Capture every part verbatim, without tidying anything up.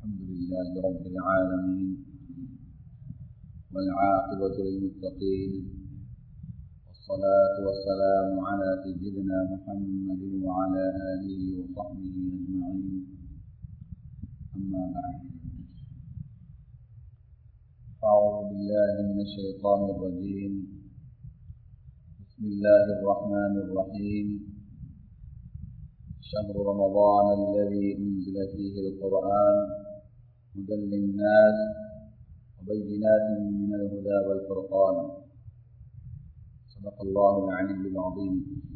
الحمد لله رب العالمين والعاقبة للمتقين والصلاة والسلام على سيدنا محمد وعلى آله وصحبه أجمعين أما بعد أعوذ بالله من الشيطان الرجيم بسم الله الرحمن الرحيم شهر رمضان الذي أنزل فيه القرآن هدى للناس وبينات من الهدى والفرقان صدق الله العلي العظيم.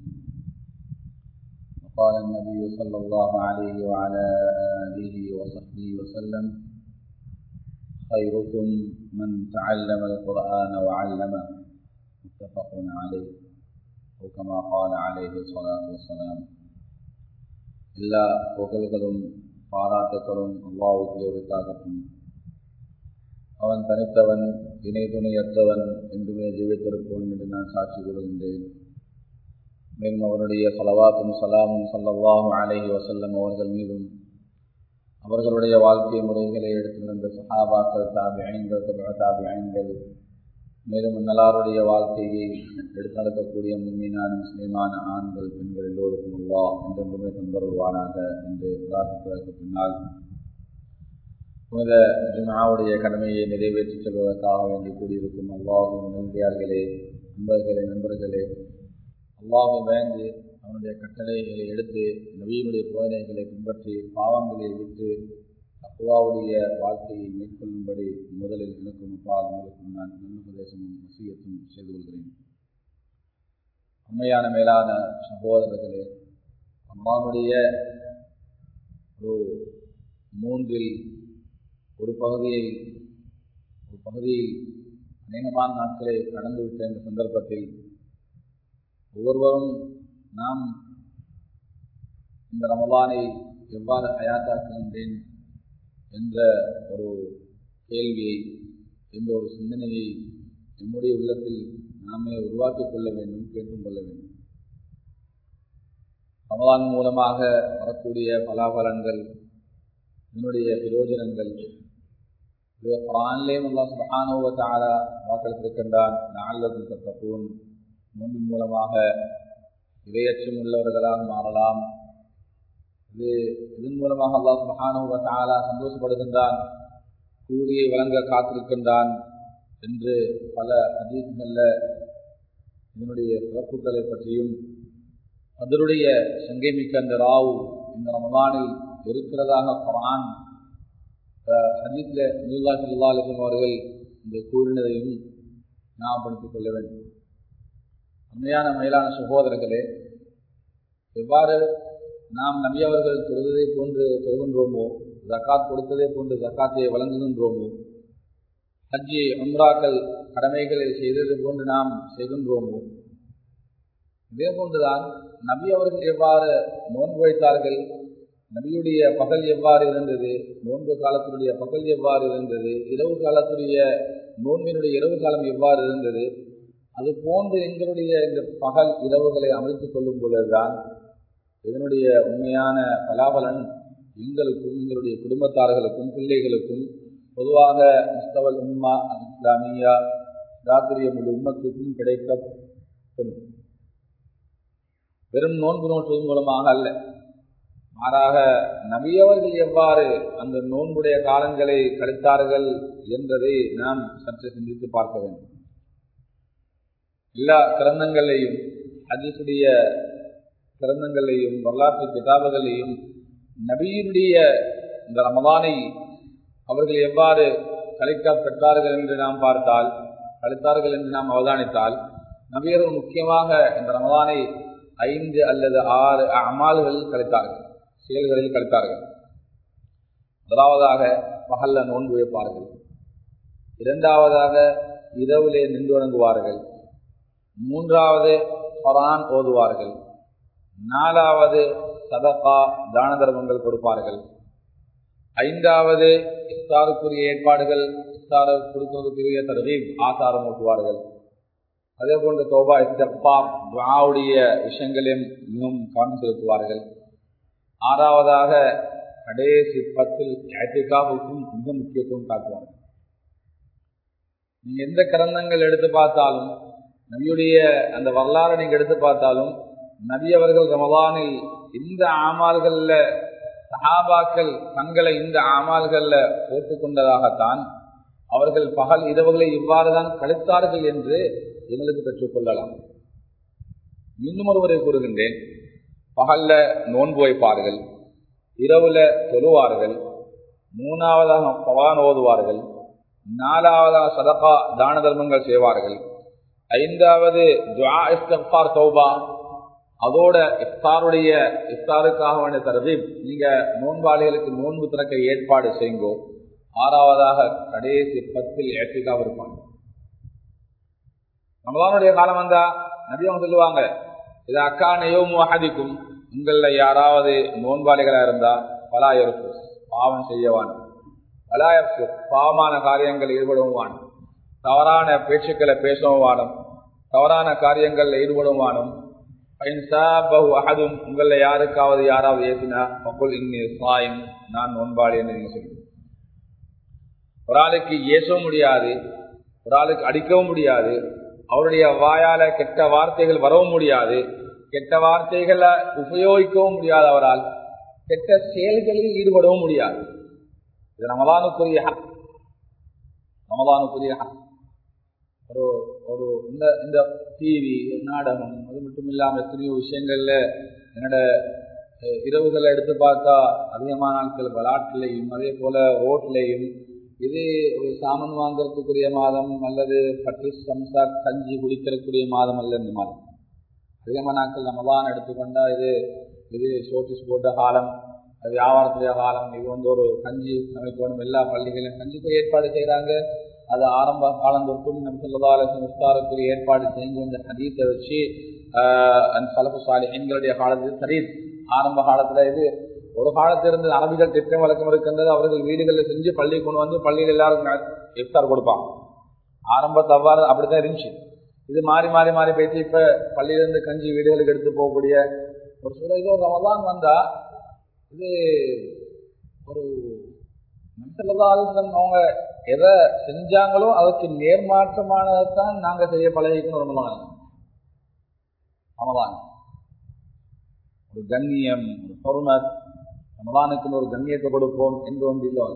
وقال النبي صلى الله عليه وعلى آله وصحبه وسلم خيركم من تعلم القرآن وعلمه متفق عليه أو كما قال عليه الصلاة والسلام. எல்லா புகழ்களும் பாராட்டுகளும் அல்லாஹ்வுக்கே உரித்தாகட்டும். அவன் தனித்தவன், இணை துணையற்றவன் என்றுமே ஜீவித்திருப்போன் என்று நான் சாட்சி கூறுகின்றேன். மேலும் அவருடைய ஸலவாத்தும் ஸலாமும் ஸல்லல்லாஹு அலைஹி வஸல்லம் அவர்கள் மீதும் அவர்களுடைய வாழ்க்கை முறைகளை எடுத்து வந்த சஹாபாக்கள், தாபிஈன்கள், தபஅ தாபிஈன்கள், மேலும் நல்லாருடைய வாழ்க்கையை எடுத்து நடக்கக்கூடிய முஃமினான முஸ்லிமான ஆண்கள் பெண்கள் எல்லோருக்கும் அல்லாஹ் என்றென்றுமே தந்தருள்வானாக என்று பிரார்த்திப்பதற்கு பின்னால் புனித ஜும்ஆவுடைய கடமையை நிறைவேற்றிச் செல்வதற்காக வேண்டி கூடியிருக்கும் அல்லாஹ்வின் நல்லடியார்களே, நண்பர்களே, நண்பர்களே, அல்லாஹ்வை பயந்து அவனுடைய கட்டளைகளை எடுத்து நபியினுடைய போதனைகளை பின்பற்றி பாவங்களை விட்டு தக்வாவுடைய வாழ்க்கையை மேற்கொள்ளும்படி முதலில் எனக்கும் அப்பால் உங்களுக்கும் நான் நல்லுபதேசமும் வசியத்தும் செய்து கொள்கிறேன். உண்மையான மேலான சகோதரர்களே, அம்மாவுடைய ஒரு மூன்றில் ஒரு பகுதியை ஒரு பகுதியில் அநேகமான நாட்களை கடந்துவிட்ட இந்த சந்தர்ப்பத்தில் ஒவ்வொருவரும் நாம் இந்த ரமலானை எவ்வாறு ஹயாத்தாக்குகின்றேன் என்ற ஒரு கேள்வியை, என்ற ஒரு சிந்தனையை நம்முடைய உள்ளத்தில் நாமே உருவாக்கிக் கொள்ள வேண்டும், கேட்டுக்கொள்ள வேண்டும். ரமலான் மூலமாக வரக்கூடிய பலாபலன்கள், இதனுடைய பிரயோஜனங்கள் குர்ஆனிலே அல்லாஹ் சுப்ஹானஹு வ தஆலா வாக்களித்திருக்கின்றான். லஅல்லகும் தத்தகூன், நோன்பின் மூலமாக இறையச்சம் உள்ளவர்களாக மாறலாம். இது இதன் மூலமாக அல்லாஹ் சுப்ஹானஹு வ தஆலா சந்தோஷப்படுகின்றான், கூலியை வழங்க காத்திருக்கின்றான் என்று பல ஹதீஸ்களில் இதனுடைய சிறப்புகளை பற்றியும் அதனுடைய சங்கைமிக்க அந்த ராவு இந்த ரமலானில் இருக்கிறதாக குர்ஆன் ஹதீஸ்ல நபிகள் ஸல்லல்லாஹு அலைஹி வஸல்லம் அவர்கள் இந்த கூறினதையும் ஞாபகப்படுத்திக் கொள்ள வேண்டும். உண்மையான மேலான சகோதரர்களே, எவ்வாறு நாம் நபி அவர்கள் தொழுவதை போன்று தொழுகின்றோமோ, ஜக்காத் கொடுத்ததை போன்று ஜக்காத்தை வழங்குகின்றோமோ, ஹஜ்ஜி உம்ராக்கள் கடமைகளை செய்தது போன்று நாம் செய்கின்றோமோ, இதே போன்றுதான் நபி அவர்கள் எவ்வாறு நோன்பு வைத்தார்கள், நபியுடைய பகல் எவ்வாறு இருந்தது, நோன்பு காலத்துடைய பகல் எவ்வாறு இருந்தது, இரவு காலத்துடைய நோன்பினுடைய இரவு காலம் எவ்வாறு இருந்தது, அது போன்று எங்களுடைய இந்த பகல் இரவுகளை அமைத்துக் கொள்ளும் பொழுதுதான் இதனுடைய உண்மையான பலாபலன் எங்களுக்கும் எங்களுடைய குடும்பத்தார்களுக்கும் பிள்ளைகளுக்கும் பொதுவாக முஸ்தவல் உம்மா இஸ்லாமியா தாத்திரிய முழு உம்மத்துக்கும் கிடைக்கப்படும். வெறும் நோன்பு நோற்றுவதன் மூலமாக அல்ல, மாறாக நபியவர்கள் எவ்வாறு அந்த நோன்புடைய காலங்களை கழித்தார்கள் என்பதை நாம் சற்று சிந்தித்து பார்க்க வேண்டும். எல்லா கிரந்தங்களையும், ஹதீஸுடைய கிரந்தங்களையும், வரலாற்று கிதாபுகளையும் நபியினுடைய இந்த ரமலானை அவர்கள் எவ்வாறு கழிக்க பெற்றார்கள் என்று நாம் பார்த்தால், கழித்தார்கள் என்று நாம் அவதானித்தால், நபியர்கள் முக்கியமாக இந்த ரமலானை ஐந்து அல்லது ஆறு அமால்களில் கழித்தார்கள், செயல்களில் கழித்தார்கள். முதலாவதாக பகல்ல நோன்பு வைப்பார்கள், இரண்டாவதாக இரவிலே நின்று வணங்குவார்கள், மூன்றாவது குர்ஆன் ஓதுவார்கள், நாலாவது சதகா தான தர்மங்கள் கொடுப்பார்கள், ஐந்தாவது இஃப்தாருக்குரிய ஏற்பாடுகள், இஃப்தார் கொடுப்பதற்குரிய தர்கீப் ஆசாரம் ஊட்டுவார்கள். அதே போன்று தௌபா இஸ்திக்ஃபார் துஆவுடைய விஷயங்களையும் மிகவும் கவனம் செலுத்துவார்கள். ஆறாவதாக கடைசி பத்தில் இஅ்திகாஃபுக்கும் மிக முக்கியத்துவம் காட்டுவாங்க. நீங்க எந்த கிரந்தங்கள் எடுத்து பார்த்தாலும், நபியுடைய அந்த வரலாறு நீங்க எடுத்து பார்த்தாலும், நபி அவர்கள் ரமலானில் இந்த ஆமால்கள்ல சஹாபாக்கள் தங்களை இந்த ஆமால்கள்ல போட்டுக்கொண்டதாகத்தான் அவர்கள் பகல் இரவுகளை இவ்வாறுதான் கழித்தார்கள் என்று எங்களுக்கு பெற்றுக்கொள்ளலாம். இன்னும் ஒருவரை கூறுகின்றேன், பகல்ல நோன்பு வைப்பார்கள், இரவுல தொழுவார்கள், மூணாவதாக குர்ஆன் ஓதுவார்கள், நாலாவதாக சதகா தான தர்மங்கள் செய்வார்கள், ஐந்தாவது துஆ இஸ்திக்ஃபார் தௌபா, அதோட இஃப்தாருடைய இஃப்தாருக்காக வேண்டிய தர்தீப், நீங்க நோன்பாளிகளுக்கு நோன்பு திறக்க ஏற்பாடு செய்யுங்கோ. ஆறாவதாக கடைசி பத்தில் இஅ்திகாஃப் இருப்பாங்க. ரமலானுடைய காலம் வந்தா நபி அவங்க சொல்லுவாங்க, இது அக்கான யௌமு அஹதிக்கும், உங்கள யாராவது நோன்பாளிகளா இருந்தா பலா யர்ஃபுஸ், பாவம் செய்யவான், பலா யர்ஃபுஸ், பாவமான காரியங்கள் ஈடுபடவும் வானும், தவறான பேச்சுக்களை பேசவும் வானும், தவறான காரியங்கள் ஈடுபடவும் வானும், உங்கள யாருக்காவது யாராவது ஏசினா பக்குல் இன்னி சாயிம், நான் நோன்பாளி என்று நீங்க சொல்லுங்க. ஒரு ஆளுக்கு ஏசவும் முடியாது, ஒரு ஆளுக்கு அடிக்கவும் முடியாது, அவருடைய வாயால கெட்ட வார்த்தைகள் வரவும் முடியாது, கெட்ட வார்த்தைகளை உபயோகிக்கவும் முடியாது, அவரால் கெட்ட செயல்களில் ஈடுபடவும் முடியாது. இது ரமலானுக்குரிய ஹக், ரமலானுக்குரிய ஹக். ஒரு ஒரு இந்த இந்த டிவி நாடகம் அது மட்டும் இல்லாமல் எத்தனையோ விஷயங்கள்ல என்னோட இரவுகளை எடுத்து பார்த்தா அதிகமான நாட்கள் விளாட்டுலையும் அதே போல ரோட்லையும், இது ஒரு சாமான் வாங்கறதுக்குரிய மாதம் அல்லது பட்டு சம்சா கஞ்சி குடிக்கிறதுக்குரிய மாதம் அல்ல. இந்த மாதம் அதிகமான நாட்கள் ரமலான் எடுத்துக்கொண்டா இது இது ஷோட்டிஸ் போட்ட காலம், வியாபாரத்துடைய காலம். இது வந்து ஒரு கஞ்சி சமைக்கணும், எல்லா பள்ளிகளிலும் கஞ்சிக்கு ஏற்பாடு செய்யறாங்க. அது ஆரம்ப காலம் தொட்டும் நபி ஸல்லல்லாஹு அலைஹி வஸல்லம் இஃப்தாருக்கு ஏற்பாடு செஞ்சு அந்த ஹதீஸை வச்சு அந்த சலஃபு சாலிஹீன்களுடைய காலத்தில் சரி, ஆரம்ப காலத்துல இது ஒரு காலத்தில் இருந்து அரபிகள் திட்டம் வழக்கம் இருக்கின்றது. அவர்கள் வீடுகளில் செஞ்சு பள்ளி கொண்டு வந்து பள்ளியில் எல்லாருக்கும் இஃப்தார் கொடுப்பாங்க. ஆரம்பத்தை அவ்வாறு அப்படித்தான் இருந்துச்சு. இது மாறி மாறி மாறி போயிட்டு இப்ப பள்ளியிலிருந்து கஞ்சி வீடுகளுக்கு எடுத்து போகக்கூடிய ஒரு சூழல். இதோ ரமலான் வந்தா இது ஒரு நபி ஸல்லல்லாஹு அலைஹி வஸல்லம் அவங்க எதை செஞ்சாங்களோ அதுக்கு நேர்மாற்றமானதான் நாங்க செய்ய பழகிக்கணும். ரமலான் ரமலான் ஒரு கண்ணியம், ஒரு ஹுர்மத், ரமலானுக்கு ஒரு கண்ணியத்தை கொடுப்போம் என்று ஒன்று இல்லை.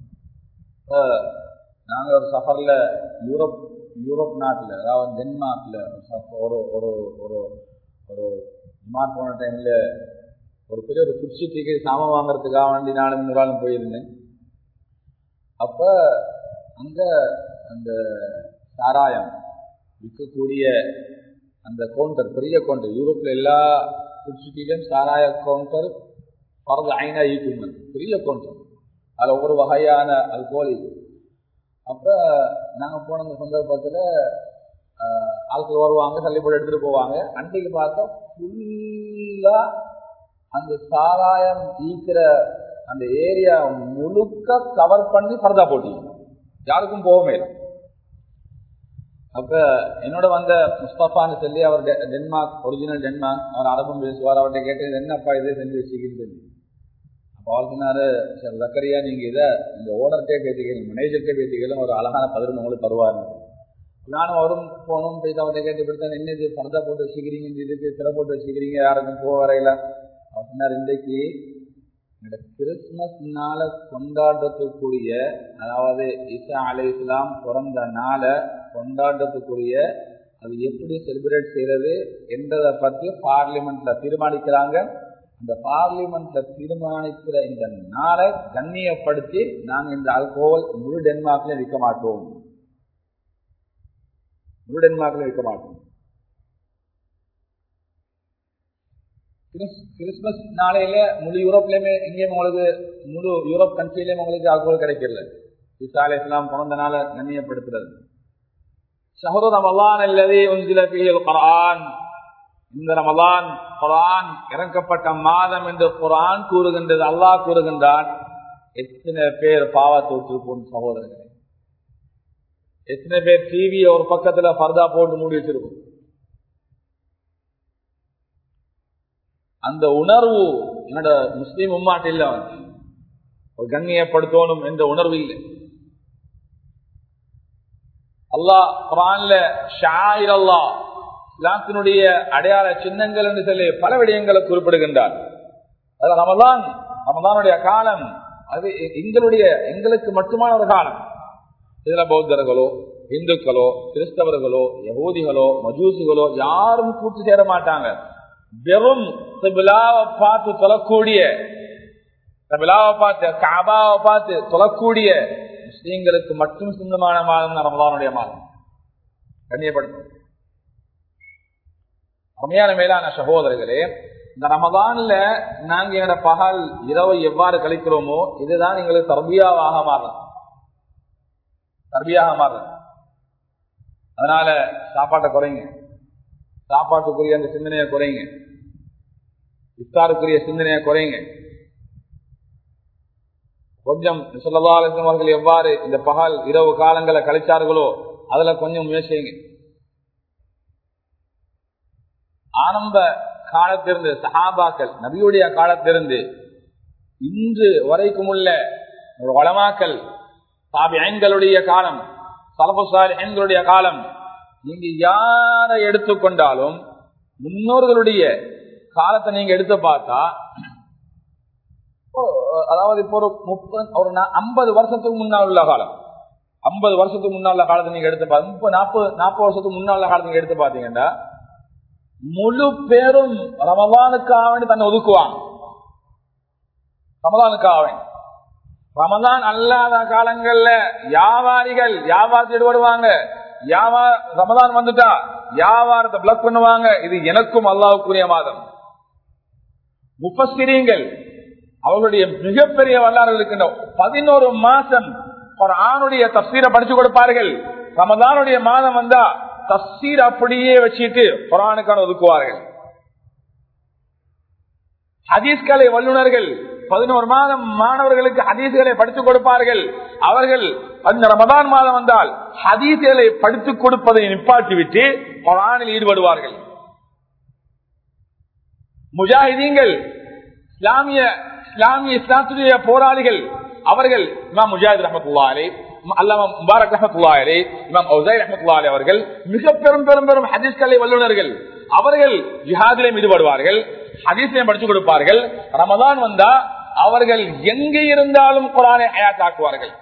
நாங்க ஒரு சஃபர்ல யூரோப் யூரோப் நாட்டில், அதாவது டென்மார்க்ல ஒரு ஒரு ஒரு ஒரு ஜமாத் போன டைம்ல ஒரு பெரிய ஒரு ஃபுட் சிட்டிக்கு சாமான் வாங்கறதுக்காக வேண்டி நானும் நூறாலும் போயிருந்தேன். அப்ப அங்க அந்த சாராயம் விற்கக்கூடிய அந்த கவுண்டர், பெரிய கவுண்டர், யூரோப்ல எல்லா ஃபுட் சிட்டிலும் சாராய கவுண்டர் பரத ஐநா ஈக்குமெண்ட், பெரிய கவுண்டர், அதில் ஒவ்வொரு வகையான அல்கோல். அப்ப நாங்க போன அந்த சந்தர்ப்பத்துல ஆட்கள் வருவாங்க, தள்ளிப்போட்டு எடுத்துட்டு போவாங்க. அன்றைக்கு பார்த்தா ஃபுல்லா அந்த சாராயம் ஈக்கிற அந்த ஏரியா முழுக்க கவர் பண்ணி பரதா போட்டி, யாருக்கும் போகவே இல்லை. அப்ப என்னோட வந்த முஸ்தபான்னு சொல்லி, அவர் டென்மார்க், ஒரிஜினல் டென்மார்க், அவர் அரபும் பேசுவார். அவர்கிட்ட கேட்டது என்னப்பா இதை செஞ்சு வச்சுக்கின்னு சொல்லி. அப்போ அவர் சொன்னாரு, சார் ஜக்கரியா நீங்க இதை இந்த ஓனர்கிட்டே பேசிக்கிறீங்க, மேனேஜர்கிட்டே பேசிக்கலாம், ஒரு அழகான பதில் உங்களுக்கு தருவாருன்னு. நானும் அவரும் போனோம், போயிட்டு அவர்கிட்ட கேட்டு போயிட்டு என்ன இது பரதா போட்டு வச்சுக்கிறீங்க, இந்த இதுக்கு திரை போட்டு வச்சுக்கிறீங்க, யாருக்கும் போக வரையில. அவர் சொன்னார், இன்றைக்கு இந்த கிறிஸ்துமஸ் நாள கொண்டாடுறதுக்குரிய, அதாவது ஈசா அலைஹிஸ்ஸலாம் பிறந்த நாளை கொண்டாடுறதுக்குரிய அது எப்படி செலிப்ரேட் செய்யறது என்றதை பற்றி பார்லிமெண்ட்ல தீர்மானிக்கிறாங்க. அந்த பார்லிமெண்ட்ல தீர்மானிக்கிற இந்த நாளை கண்ணியப்படுத்தி நாங்கள் இந்த ஆல்கோஹால் முழு டென்மார்க்ல விற்க மாட்டோம், முழு டென்மார்க்ல விற்க மாட்டோம். கிறிஸ்துமஸ் நாளையில முழு யூரோப்லயுமே, இங்கேயும் உங்களுக்கு முழு யூரோப் கண்ட்ரிலயும் உங்களுக்கு ஆல்கோஹால் கிடைக்கல. ஈசா அலைஹிஸ்ஸலாம் பிறந்த நாளை கண்ணியப்படுத்துறது. ஷஹ்ரு ரமலான் அல்லதி உன்சில ஃபீஹில் குர்ஆன், இந்த ரமலான் குர்ஆன் இறக்கப்பட்ட மாதம் என்று குர்ஆன் கூறுகின்றது, அல்லாஹ் கூறுகின்றான். எத்தனை பேர் பாவத்தை விட்டுருப்போம் சகோதரர்களே, எத்தனை பேர் டிவியை ஒரு பக்கத்துல பர்தா போட்டு மூடி வச்சிருப்போம். அந்த உணர்வு என்னோட முஸ்லீம் உம்மாட்டில் வந்து ஒரு கண்ணியப்படுத்தணும் என்ற உணர்வு இல்லை. அல்லாஹ் குர்ஆன்ல ஷாயிர் அல்லாஹ் இஸ்லாத்தினுடைய அடையாள சின்னங்கள் என்று சொல்லி பல விடயங்களை குறிப்பிடுகின்றார். அது ரமலான் ரமலானுடைய காலம் அது எங்களுடைய எங்களுக்கு மட்டுமான ஒரு காலம். இதுல பௌத்தர்களோ இந்துக்களோ கிறிஸ்தவர்களோ யகூதிகளோ மஜூசிகளோ யாரும் கூட்டு சேர மாட்டாங்க. வெறும் கிபிலாவை பார்த்து தொழக்கூடிய கிபிலாவை பார்த்து கஅபாவை பார்த்து தொழக்கூடிய முஸ்லிம்களுக்கு மட்டும் சொந்தமான மாதம் ரமலானுடைய மாதம். கண்ணியப்படுத்தும் அருமையான மேலான சகோதரர்களே, இந்த ரமலான்ல நாங்க எங்களோட பகல் இரவை எவ்வாறு கழிக்கிறோமோ இதுதான் எங்களுக்கு தர்பியாவாக மாறும் தர்பியாக மாறும் அதனால சாப்பாட்டை குறைங்க, சாப்பாட்டுக்குரிய அந்த சிந்தனையை குறைங்க, இஃப்தாருக்குரிய சிந்தனையை குறைங்க. கொஞ்சம் ஸல்லல்லாஹு அலைஹி வஸல்லம் அவர்கள் எவ்வாறு இந்த பகல் இரவு காலங்களை கழிச்சார்களோ அதுல கொஞ்சம் முயற்சிங்க. ஆரம்ப காலத்திலிருந்து சஹாபாக்கள் நபியுடைய காலத்திலிருந்து இன்று வரைக்கும் உள்ள உலமாக்கள் தாபிஈன்களுடைய காலம் ஸலஃபு ஸாலிஹீன்களுடைய காலம் நீங்க யாரை எடுத்துக்கொண்டாலும் முன்னோர்களுடைய காலத்தை நீங்க எடுத்து பார்த்தா அதாவது இப்போ ஒரு முப்பது ஒரு ஐம்பது வருஷத்துக்கு முன்னால் உள்ள காலம் ஐம்பது வருஷத்துக்கு முன்னால் உள்ள காலத்தை நீங்க எடுத்து பார்த்தா முப்பது நாற்பது நாற்பது வருஷத்துக்கு முன்னால் உள்ள காலத்தை நீங்க எடுத்து பார்த்தீங்கன்னா முழு பேரும் ரமலானுக்காக வேண்டி தன்னை ஒதுக்குவாங்க. ரமலானுக்காக வேண்டி ரமலான் அல்லாத காலங்கள்ல வியாபாரிகள் வியாபாரத்தை ஈடுபடுவாங்க. ரமலான் வந்துட்டா வியாபாரத்தை பிளாக் பண்ணுவாங்க. இது எனக்கும் அல்லாஹ்வுக்குரிய மாதம். முஃபஸ்ஸிரீன்கள் அவர்களுடைய மிகப்பெரிய வரலாறு இருக்கின்ற பதினோரு மாசம் குர்ஆனுடைய தஃப்சீரை படிச்சு கொடுப்பார்கள். ரமலானுடைய மாதம் வந்தா தஃப்சீர் அப்படியே வச்சுட்டு குர்ஆனுக்கான ஒதுக்குவார்கள். ஹதீஸ்களை வல்லுநர்கள் பதினோரு மாதம் மாணவர்களுக்கு ஹதீஸ்களை படித்துக் கொடுப்பார்கள். அவர்கள் அந்த ரமதான் மாதம் வந்தால் ஹதீஸ்களை படித்துக் கொடுப்பதை நிப்பாட்டி விட்டு குர்ஆனில் ஈடுபடுவார்கள். முஜாஹிதீன்கள் இஸ்லாமிய இஸ்லாமிய இஸ்லாத்துடைய போராளிகள் அவர்கள் இமாம் முஜாஹித் ரஹ்மத்துல்லாஹி அலைஹி, அல்லாமா முபாரக் ரஹ்மத்துல்லாஹி அலைஹி, இமாம் ஔஸாஇ ரஹ்மத்துல்லாஹி அலைஹி அவர்கள் மிக பெரும் பெரும் பெரும் ஹதீஸ்களை வல்லுநர்கள். அவர்கள் ஜிஹாதிலும் ஈடுபடுவார்கள், ஹதீஸையும் படித்துக் கொடுப்பார்கள். ரமதான் வந்தா அவர்கள் எங்கே இருந்தாலும் குர்ஆனை ஹயாத்தாக்குவார்கள்.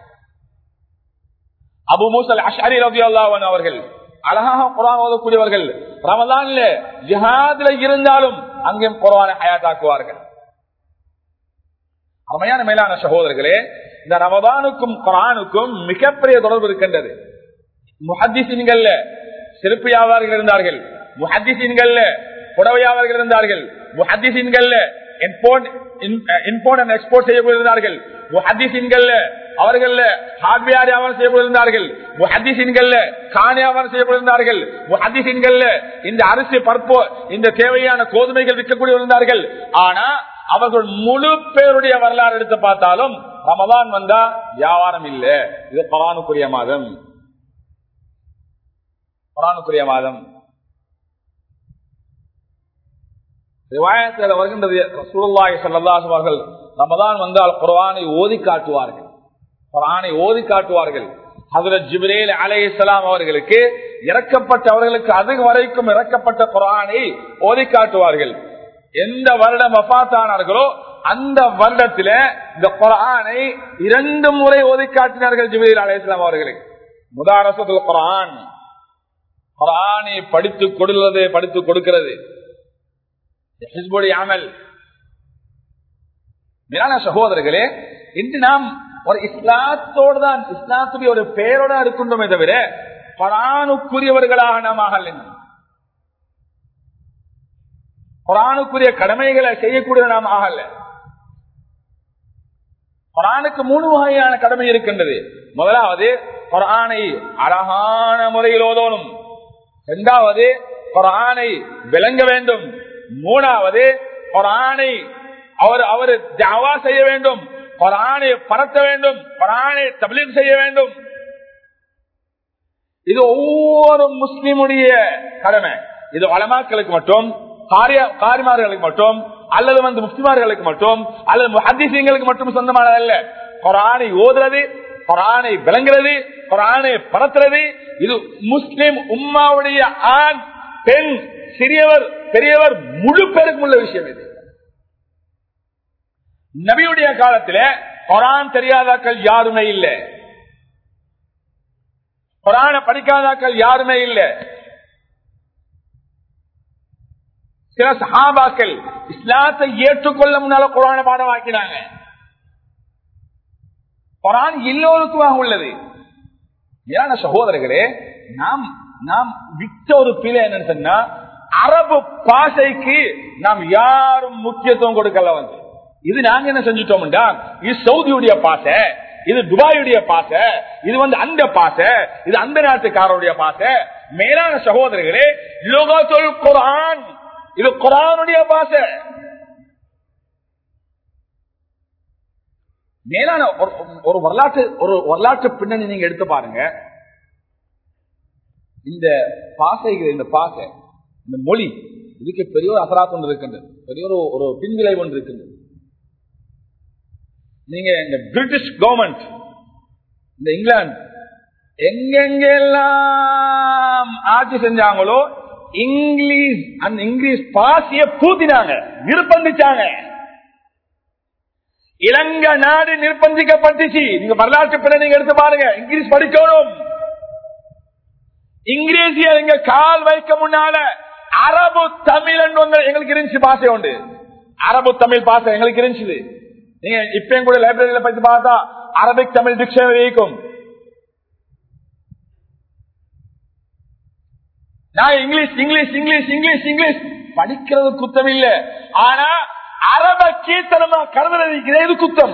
அபூ மூஸா அல்-அஷ்அரி ரலியல்லாஹு அன்ஹு அவர்கள் அழகாக குர்ஆன் ஓதக்கூடியவர்கள். ரமதான்ல ஜிஹாதில இருந்தாலும் அங்கே குர்ஆனை ஹயாத்தாக்குவார்கள். அருமையான மேலான சகோதரர்களே, இந்த ரமதானுக்கும் குர்ஆனுக்கும் மிகப்பெரிய தொடர்பு இருக்கின்றது. முஹத்திஸீன்கள்ல செருப்பு வியாபாரிகள் இருந்தார்கள், முஹத்திஸீன்கள்ல புடவை வியாபாரிகள் இருந்தார்கள், முஹத்திஸீன்கள்ல இம்போர்ட் அண்ட் எக்ஸ்போர்ட் செய்யப்பட்டிருந்தார்கள், முஹத்திஸீன்கள்ல அவர்கள் ஹார்ட்வேர் வியாபாரம் செய்யப்பட்டிருந்தார்கள், முஹத்திஸீன்கள்ல காணி வியாபாரம் செய்யப்பட்டிருந்தார்கள், முஹத்திஸீன்கள்ல இந்த அரிசி பருப்பு இந்த தேவையான கோதுமைகள் விற்கக்கூடிய இருந்தார்கள். ஆனா அவர்கள் முழு பேருடைய வரலாறு எடுத்து பார்த்தாலும் ரமதான் வந்தா வியாபாரம் இல்ல. இது குர்ஆனுக்குரிய மாதம், குர்ஆனுக்குரிய மாதம். ரிவாயத்தில் வருகின்றது ரசூலுல்லாஹி ஸல்லல்லாஹு அலைஹி வஸல்லம் ரமதான் வந்தால் குர்ஆனை ஓதி காட்டுவார்கள், குர்ஆனை ஓதி காட்டுவார்கள். ஹஜ்ரத் ஜிப்ரீல் அலைஹிஸ்ஸலாம் அவர்களுக்கு இறக்கப்பட்ட அவர்களுக்கு அது வரைக்கும் இறக்கப்பட்ட குர்ஆனை ஓதி காட்டுவார்கள். எந்த வருடம் வஃபாத்தானார்களோ அந்த வருடத்தில இந்த குர்ஆனை இரண்டு முறை ஓதி காட்டினார்கள் ஜிப்ரீல் அலைஹிஸ்ஸலாம் அவர்களுக்கு. முதாரசத்துல் குர்ஆன், குர்ஆனை படித்து கொடுக்கிறது படித்து கொடுக்கிறது ஹிஸ்புல் அமல். மேலான சகோதரர்களே, இன்று நாம் ஒரு இஸ்லாத்தோடு தான் இஸ்லாத்துடைய ஒரு பெயரோட இருக்கின்றோமே தவிர குர்ஆனுக்குரியவர்களாக நாம் ஆகல. குர்ஆனுக்குரிய கடமைகளை செய்யக்கூடிய நாம் ஆகல. குர்ஆனுக்கு மூணு வகையான கடமை இருக்கின்றது. முதலாவது குர்ஆனை அழகான முறையில் ஓதணும், இரண்டாவது குர்ஆனை விளங்க வேண்டும், மூணாவது குர்ஆனை அவர் அவர் தஅவா செய்ய வேண்டும், குர்ஆனை பரத்த வேண்டும், குர்ஆனை தப்லீக் செய்ய வேண்டும். இது ஒவ்வொரு முஸ்லிமுடைய கடமை. இது உலமாக்களுக்கு மட்டும், காரிமார்களுக்கு மட்டும், அல்லது வந்து முஃப்திமார்களுக்கு மட்டும், அல்லது முஹத்திஸீன்களுக்கு மட்டும் சொந்தமானதல்ல. குர்ஆனை ஓதுறது, குர்ஆனை விளங்குறது, குர்ஆனை பரத்துறது, இது முஸ்லிம் உம்மாவுடைய ஆண் பெண் சிறியவர் பெரியவர் முழு பேருக்கும் உள்ள விஷயம். இது நபியுடைய காலத்தில் குர்ஆன் தெரியாதாக்கள் யாருமே இல்லை, குர்ஆனை படிக்காதாக்கள் யாருமே இல்லை. சில சஹாபாக்கள் இஸ்லாத்தை ஏற்றுக்கொள்ள முன்னால குர்ஆனை பாடமாக்கினாங்க. குர்ஆன் எல்லோருக்குமாக உள்ளது. ஏன்னா சகோதரர்களே, நாம் நாம் விட்ட ஒரு பிழை என்னன்னு சொன்னா, அரபு பாஷைக்கு நாம் யாரும் முக்கியத்துவம் கொடுக்கல. வந்து இது நாங்க என்ன செஞ்சுட்டோம்டா, இது சவுதியுடைய பாஷை, இது துபாயுடைய பாஷை, இது வந்து அந்த பாஷை, இது அந்த நாட்டுக்காரருடைய பாஷை. மேலான சகோதரர்களே, லுகத்துல் குர்ஆன் இது குர்ஆனுடைய பாஷை. மேலான ஒரு வரலாற்று ஒரு வரலாற்று பின்னணி நீங்க எடுத்து பாருங்க. இந்த பாஷைகள், இந்த பாஷை, இந்த மொழி, இதுக்கு பெரிய ஒரு அசராத் ஒன்று இருக்கின்றது, பெரிய ஒரு ஒரு பின்விளைவு ஒன்று இருக்கின்றது. நீங்க இந்த பிரிட்டிஷ் கவர்மெண்ட், இந்த இங்கிலாந்து எங்கெங்கெல்லாம் ஆட்சி செஞ்சாங்களோ இங்கிலீஷ் அந்த இங்கிலீஷ் பாஷையை பூத்தினாங்க, நிர்பந்திச்சாங்க. இலங்கை நாடு நிர்பந்திக்கப்பட்டுச்சு. நீங்க வரலாற்று பின்ன நீங்க எடுத்து பாருங்க. இங்கிலீஷ் படிக்கணும். இங்கிலீஷிய எங்க கால் வைக்க முன்னால அரபு தமிழ் எங்களுக்கு இருந்துச்சு, பாஷை உண்டு. அரபு தமிழ் பாஷை எங்களுக்கு இருந்துச்சு. நீங்க இப்பயும் கூட லைப்ரரியில படிச்சு பார்த்தா அரபிக் தமிழ் டிக்ஷனரி இருக்கும். நான் English English English English English படிக்கிறது குத்தம் இல்ல, ஆனா அரப கீர்த்தனமா கருதுறது இது குத்தம்.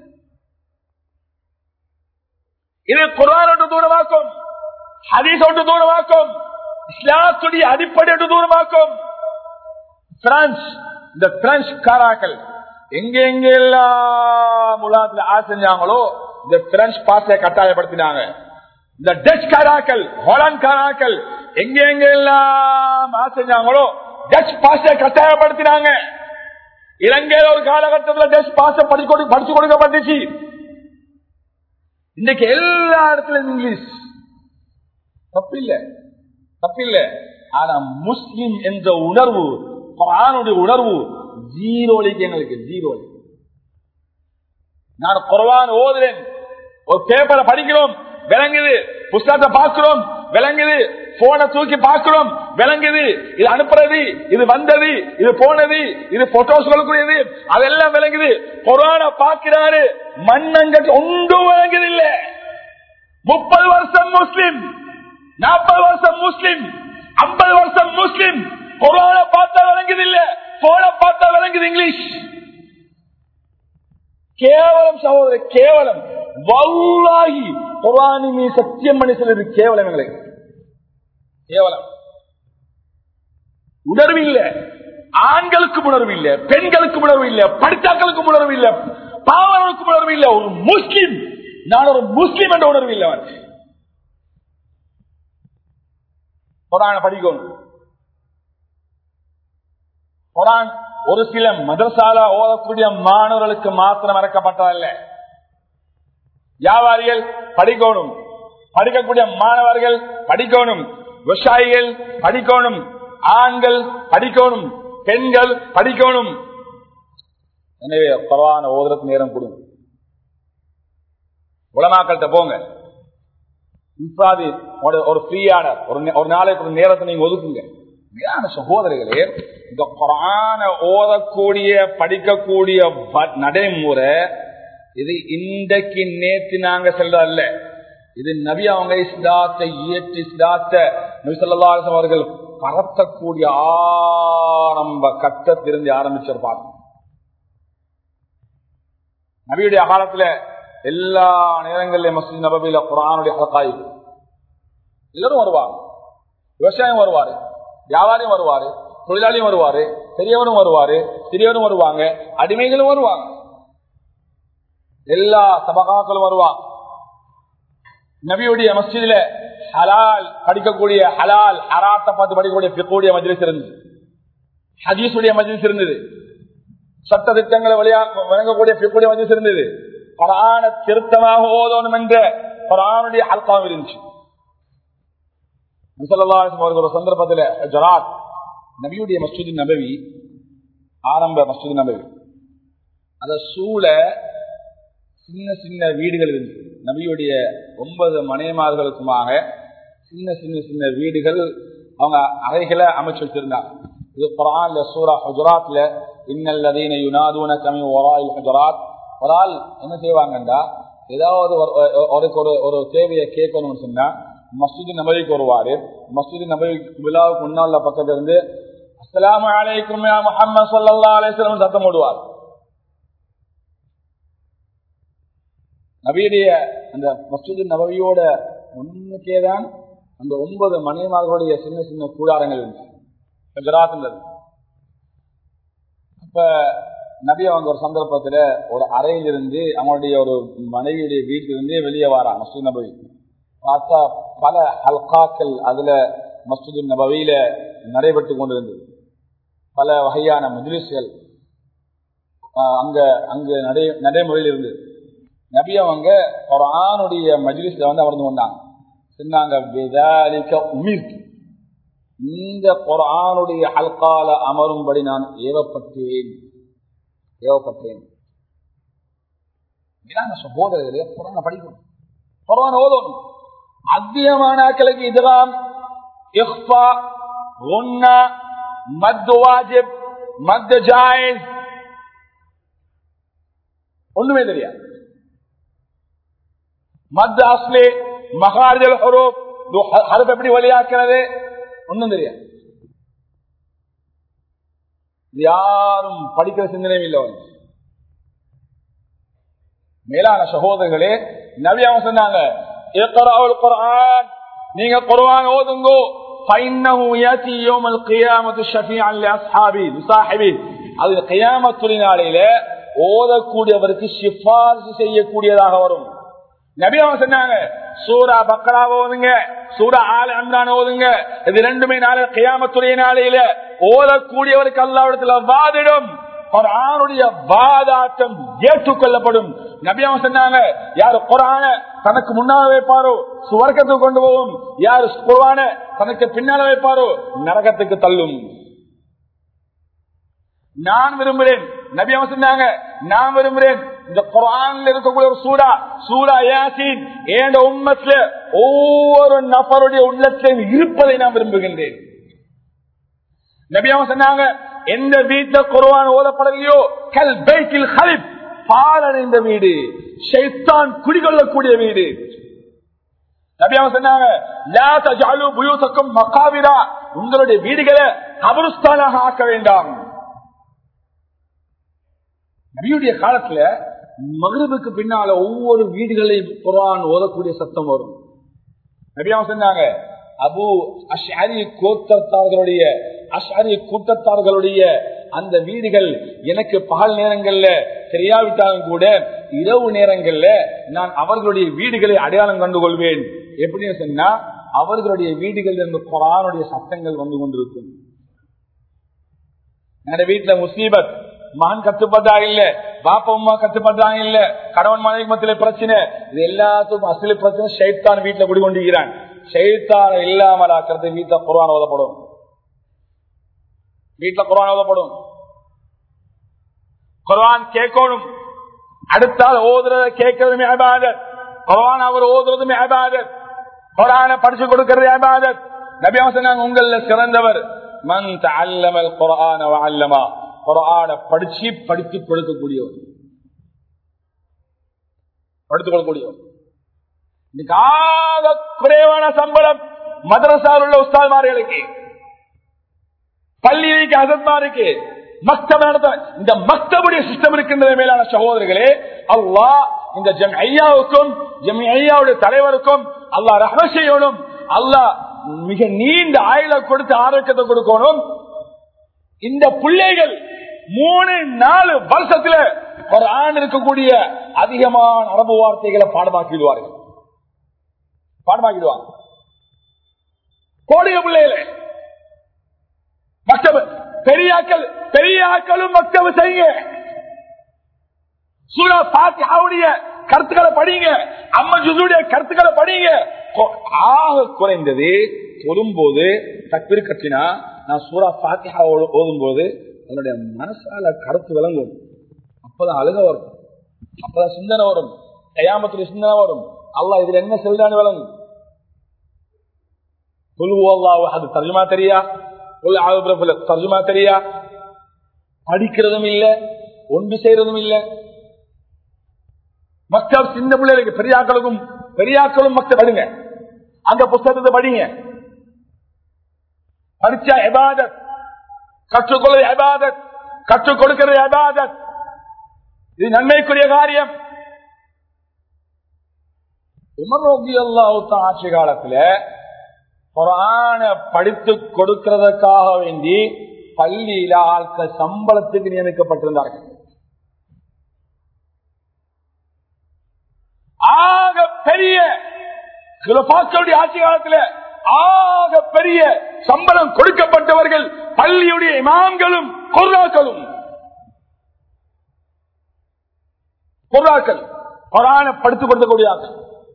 இது குர்ஆன் ஒன்று தூரமாக்கும், ஹதீஸ் ஒன்று தூரமாக்கும், இஸ்லாத்துடைய அடிப்படை ஒன்று தூரமாக்கும். பிரான்ஸ், இந்த பிரெஞ்சு காராக்கள் எங்க எங்க எல்லாம் உலகத்தில் ஆட்சி செஞ்சாங்களோ இந்த பிரெஞ்சு பாஷையை கட்டாயப்படுத்தினாங்க. இந்த டச் காராக்கள், ஹாலந்து காராக்கள் எங்க எங்க எல்லாம் ஆட்சி செஞ்சாங்களோ டச் பாஷையை கட்டாயப்படுத்தினாங்க. இலங்கையில் ஒரு காலகட்டத்தில் டச் பாஷை படிச்சு கொடுக்கப்பட்டுச்சு. இன்னைக்கு எல்லா இடத்துலயும் இங்கிலீஷ். தப்பில்லை, தப்பில்லை. ஆனா முஸ்லிம் என்ற உணர்வு, குர்ஆனுடைய உணர்வு ஜீரோலிக்கு எங்களுக்கு ஜீரோ. நான் குர்ஆன் ஓதுறேன், ஒரு பேப்பரை படிக்கிறோம் விளங்குது, புத்தகத்தை பார்க்கிறோம் விளங்குது, போனை தூக்கி பார்க்கிறோம் விளங்குது, இது அனுப்புறது, இது வந்தது, இது போனது, இது போட்டோஸ்களுக்குரியது, அதெல்லாம் விளங்குது. குர்ஆனை பார்க்கிறாரு, மண்ணங்கட்டி ஒன்றும் விளங்குது இல்ல. முப்பது வருஷம் முஸ்லிம், நாற்பது வருஷம் முஸ்லிம், ஐம்பது வருஷம் முஸ்லிம், குர்ஆனை பார்த்தா விளங்குது இல்ல, போனை பார்த்தா விளங்குது இங்கிலீஷ். கேவலம் சகோதரர், கேவலம். வல்லாஹி குர்ஆனை மீ சத்தியம் பண்ணி சொல்றது கேவலம். எங்களுக்கு கேவலம். உணர்வு இல்ல, ஆண்களுக்கு உணர்வு இல்ல, பெண்களுக்கு உணர்வு இல்ல, படித்தாக்களுக்கு உணர்வு இல்ல, பாவர்களுக்கு உணர்வு இல்ல. ஒரு முஸ்லிம், நான் ஒரு முஸ்லிம் என்ற உணர்வு இல்ல. குர்ஆனை படிக்கணும். குர்ஆன் ஒரு சில மதரசால ஓதக்கூடிய மாணவர்களுக்கு மாத்திரம் இறக்கப்பட்டதல்ல. வியாபாரிகள் படிக்கணும், படிக்கக்கூடிய மாணவர்கள் படிக்கணும், விவசாயிகள் படிக்கணும், ஆண்கள் படிக்கணும், பெண்கள் படிக்கணும். எனவே குர்ஆனை ஓதுறதுக்கு நேரம் கொடுங்க. உலமாக்கள்கிட்ட போங்க, ஒரு ஃப்ரீயான ஒரு நாளைக்கு ஒரு நேரத்தை நீங்க ஒதுக்குங்க. சகோதரர்களே, இந்த குர்ஆனை ஓதக்கூடிய படிக்கக்கூடிய நடைமுறை இது இன்றைக்கு நேற்று நாங்க செல்றதல்ல. இது நபி அவங்க இஸ்லாத்தை இயற்றி இஸ்லாத்தை நபி ஸல்லல்லாஹு அலைஹி வஸல்லம் அவர்கள் பரத்தக்கூடிய ஆரம்ப கட்டத்திலிருந்து ஆரம்பிச்சிருப்பாங்க. நபியுடைய காலத்துல எல்லா நேரங்களிலும் மஸ்ஜித் நபவியில குர்ஆனுடைய ஹல்காய் எல்லாரும் வருவாங்க. விவசாயம் வருவாரு, வியாபாரியும் வருவாரு, தொழிலாளியும் வருவாரு, பெரியவரும் வருவாரு, சிறியவரும் வருவாங்க, அடிமைகளும் வருவாங்க, எல்லா சபகாக்களும் வருவாங்க. நபியுடைய மஸ்ஜிதில ஹலால் படிக்கக்கூடிய, ஹலால் ஹராத்தை பார்த்து படிக்கக்கூடிய ஃபிக்ஹுடைய மஜ்லிஸ் இருந்தது, ஹதீஸுடைய மஜ்லிஸ் இருந்தது, சட்ட திட்டங்களை வழியா வழங்கக்கூடிய ஃபிக்ஹுடைய மஜ்லிஸ் இருந்தது, குர்ஆன திருத்தமாக ஓதணும் என்ற குர்ஆனுடைய ஹல்காவும் இருந்துச்சு. ஸல்லல்லாஹு அலைஹி வஸல்லம் ஒரு சந்தர்ப்பத்தில் ஹுஜராத் நபியுடைய மஸ்ஜித் நபவி, ஆரம்ப மஸ்ஜித் நபவி, அத சூழ சின்ன சின்ன வீடுகள் இருந்துச்சு. நபியுடைய ஒன்பது மனைமார்களுக்குமாக சின்ன சின்ன சின்ன வீடுகள் அவங்க அறைகளை அமைச்சு வச்சிருந்தாங்க. இது குர்ஆன்ல சூரா ஹுஜராத்ல இன்னல்லதீன யுனாதூனக மின் வராஇல் ஹுஜராத். ஒரு ஆள் என்ன செய்வாங்கண்டா, ஏதாவது ஒரு ஒரு தேவையை கேட்கணும்னு சொன்னா மஸ்ஜித் நபவிக்கு வருவாரு. மஸ்ஜித் நபவி விழாவுக்கு முன்னால பக்கத்துல இருந்து அஸ்ஸலாமு அலைக்கும் யா முஹம்மது ஸல்லல்லாஹு அலைஹி வஸல்லம் சத்தம் போடுவார். நபியுடைய அந்த மஸ்ஜித் நபவியோட முன்னுக்கேதான் அந்த ஒன்பது மனைமார்களுடைய சின்ன சின்ன கூடாரங்கள் இருந்துச்சு குஜராத்ல. அப்ப நபி அவங்க ஒரு சந்தர்ப்பத்துல ஒரு அறையிலிருந்து அவங்களுடைய ஒரு மனைவியுடைய வீட்டிலிருந்து வெளியே வாரா மஸ்ஜித் நபவி. பார்த்தா பல ஹல்காக்கள் அதுல மஸ்ஜித் நபவியில நடைபெற்று கொண்டிருந்தது. பல வகையான மஜ்லிஸ்கள் அங்க அங்கு நடை நடைமுறையில் இருந்தது. நபி அவங்க குர்ஆனுடைய மஜ்லிஸ்ல வந்து அமர்ந்து கொண்டாங்க. சொன்னாங்க, இந்த குர்ஆனுடைய ஹல்கால அமரும்படி நான் ஏவப்பட்டேன் ஏவப்பட்டேன் சகோதரர்களே, குர்ஆனை படிக்கணும், குர்ஆனை ஓதணும். அதிகமான கிழக்கு இதுலாம் இஃபா, குன்னா, மத் வாஜிப், மத் ஜாயிஸ் ஒண்ணுமே தெரியாது. மத் அஸ்லி, மகாரிஜல் ஹுரூப், ஹர்ஃப் எப்படி வழியாக்குறது ஒண்ணும் தெரியாது. யாரும் படிக்கிற சிந்தனையும் இல்லை. மேலான சகோதரர்களே, நபி அவங்க சொன்னாங்க, இக்ராஉல் குர்ஆன், நீங்க குர்ஆன் ஓதுங்க, ஃபைன்னஹு யதி யௌமல் கியாமத்தி ஷஃபீஅன் லிஅஸ்ஹாபி லிசாஹிபி. அது கியாமத்துல் நாளிலே ஓதக்கூடியவருக்கு சிஃபாரிசு செய்யக்கூடியதாக வரும். நபி அவங்க சொன்னாங்க, சூரா பக்ரா ஓதுங்க, சூரா ஆல் இம்ரான் ஓதுங்க. இது ரெண்டுமே நாளை கியாமத்துடைய நாளையில ஓதக்கூடியவருக்கு அல்லாஹ்விடத்துல வாதிடும். குர்ஆனுடைய வாதாட்டம் ஏற்றுக்கொள்ளப்படும். நபி அவங்க சொன்னாங்க, யாரு குர்ஆன தனக்கு முன்னால் வைப்பாரோ சுவர்க்கத்துக்கு கொண்டு போகும், யாரு குர்ஆன தனக்கு பின்னால வைப்பாரோ நரகத்துக்கு தள்ளும். நான் விரும்புகிறேன், நபி அவங்க சொன்னாங்க, நான் விரும்புகிறேன் இந்த குர்ஆன்ல இருக்கக்கூடிய ஒரு சூரா சூரா யாசீன் என்ற உம்மத்துல ஒவ்வொரு நபருடைய உள்ளத்திலும் இருப்பதை நான் விரும்புகின்றேன். நபி அவங்க சொன்னாங்க, எந்த வீட்டுல குர்ஆன் ஓதப்படலையோ கல் பைத்தில் ஹலிப், பாலடைந்த வீடு, ஷைத்தான் குடிகொள்ளக்கூடிய வீடு. நபி அவங்க சொன்னாங்க, லா தஜஅலு புயூதக்கும் மகாபிரா, உங்களுடைய வீடுகளை கபருஸ்தானாக ஆக்க வேண்டாம். நபியுடைய காலத்துல மக்ரிபுக்கு பின்னால ஒவ்வொரு வீடுகளையும் குர்ஆன் ஓதக்கூடிய சத்தம் வரும். நபி அவங்க சொன்னாங்க, அபு அஷ்அரி கோத்திரத்தார்களுடைய அஷ்அரி கூட்டத்தார்களுடைய அந்த வீடுகள் எனக்கு பகல் நேரங்கள்ல தெரியாவிட்டாலும் கூட இரவு நேரங்கள்ல நான் அவர்களுடைய வீடுகளை அடையாளம் கண்டு கொள்வேன். எப்படின்னு சொன்னா, அவர்களுடைய வீடுகள் இருந்து குர்ஆனுடைய சத்தங்கள் வந்து கொண்டிருக்கும். எங்க வீட்டுல முசீபத், மகன் கட்டுப்பட்டாங்க இல்ல, பாப்பா அம்மா கட்டுப்பட்டாங்க இல்ல, கணவன் மனைவி மத்தியில பிரச்சனை, இது எல்லாத்துக்கும் அசலி பிரச்சனை ஷைத்தான் வீட்டுல குடிகொண்டிருக்கிறான். ஷைத்தான் இல்லாமல் ஆக்கிறது வீட்டுல குர்ஆன் ஓதப்படும். வீட்டுல குர்ஆன் ஓதப்படும். குர்ஆன் கேட்கணும், அடுத்தால் ஓதுறத கேட்கறதுமே இபாதத், குர்ஆன் அவர் ஓதுறதுமே இபாதத், குர்ஆனை படிச்சு கொடுக்கிறது இபாதத். நபி அவங்க சொன்னாங்க, உங்கள சிறந்தவர் மன் தஅல்லமல் குர்ஆன வ அல்லமா, குர்ஆனை படிச்சு படித்து கொடுக்கக்கூடியவர், படித்துக் கொடுக்கக்கூடியவர். இன்னைக்கு ஆக குறைவான சம்பளம் மதரசாவில் உள்ள உஸ்தாத்மார்களுக்கு, பள்ளிக்கு அசத்மாருக்கு, மக்தப் நடத்த இந்த மக்தபுடைய சிஸ்டம் இருக்கின்ற மேலான சகோதரர்களே, அல்லாஹ் இந்த ஜம்இய்யாவுக்கும் ஜம்இய்யாவுடைய தலைவருக்கும் அல்லாஹ் ரஹ்மத் செய்யணும். அல்லாஹ் மிக நீண்ட ஆயுளை கொடுத்து ஆரோக்கியத்தை கொடுக்கணும். இந்த பிள்ளைகள் மூணு நாலு வருஷத்துல குர்ஆன் இருக்கக்கூடிய அதிகமான அரபு வார்த்தைகளை பாடமாக்கிடுவார்கள், பாடமாக்கிடுவாங்க. கோடிய பிள்ளைகளே மக்தப், பெரியாக்கள் பெரியாக்களும் மக்தப் செய்யுங்க. சூரா ஃபாத்திஹாவுடைய கருத்துக்களை படிங்க, அம்மா ஜுஸுடைய கருத்துக்களை படிங்க. ஆக குறைந்தது சொல்லும்போது தக்பீர் கட்டினா நான் சூரா ஃபாத்திஹா ஓதும் போது அதனுடைய மனசால கருத்து விளங்கும். அப்பதான் அழுக வரும், அப்பதான் சிந்தனை வரும், கயாமத்துடைய சிந்தனை வரும். அல்லாஹ் இதுல என்ன சொல்றான்னு விளங்கும். அது தர்ஜுமா தெரியா, தர்ஜுமா தெரியா, படிக்கிறதும் இல்ல, ஒன்று செய்யறதும் இல்ல. மக்கள் சின்ன பிள்ளைகளுக்கு பெரியாக்களுக்கும் பெரியாக்களும் மக்கள் படிங்க, அந்த புத்தகத்தை படிங்க. படிச்சா இபாதத், கற்றுக்கொள்ள இபாதத், கற்றுக் கொடுக்கிறது இபாதத். இது நன்மைக்குரிய காரியம். உமர் ரலியல்லாஹு தஆலா ஆட்சி காலத்துல குர்ஆனை படித்து கொடுக்கிறதுக்காக வேண்டி பள்ளியில ஆட்கள் சம்பளத்துக்கு நியமிக்கப்பட்டிருந்தார்கள். ஆக பெரிய கிலோபாக்களுடைய ஆட்சி காலத்தில் ஆக பெரிய சம்பளம் கொடுக்கப்பட்டவர்கள் பள்ளியுடைய இமாம்களும் குர்ஆக்களும். குர்ஆக்கள் குர்ஆனை படித்துக் கொடுக்கக்கூடியார்கள்.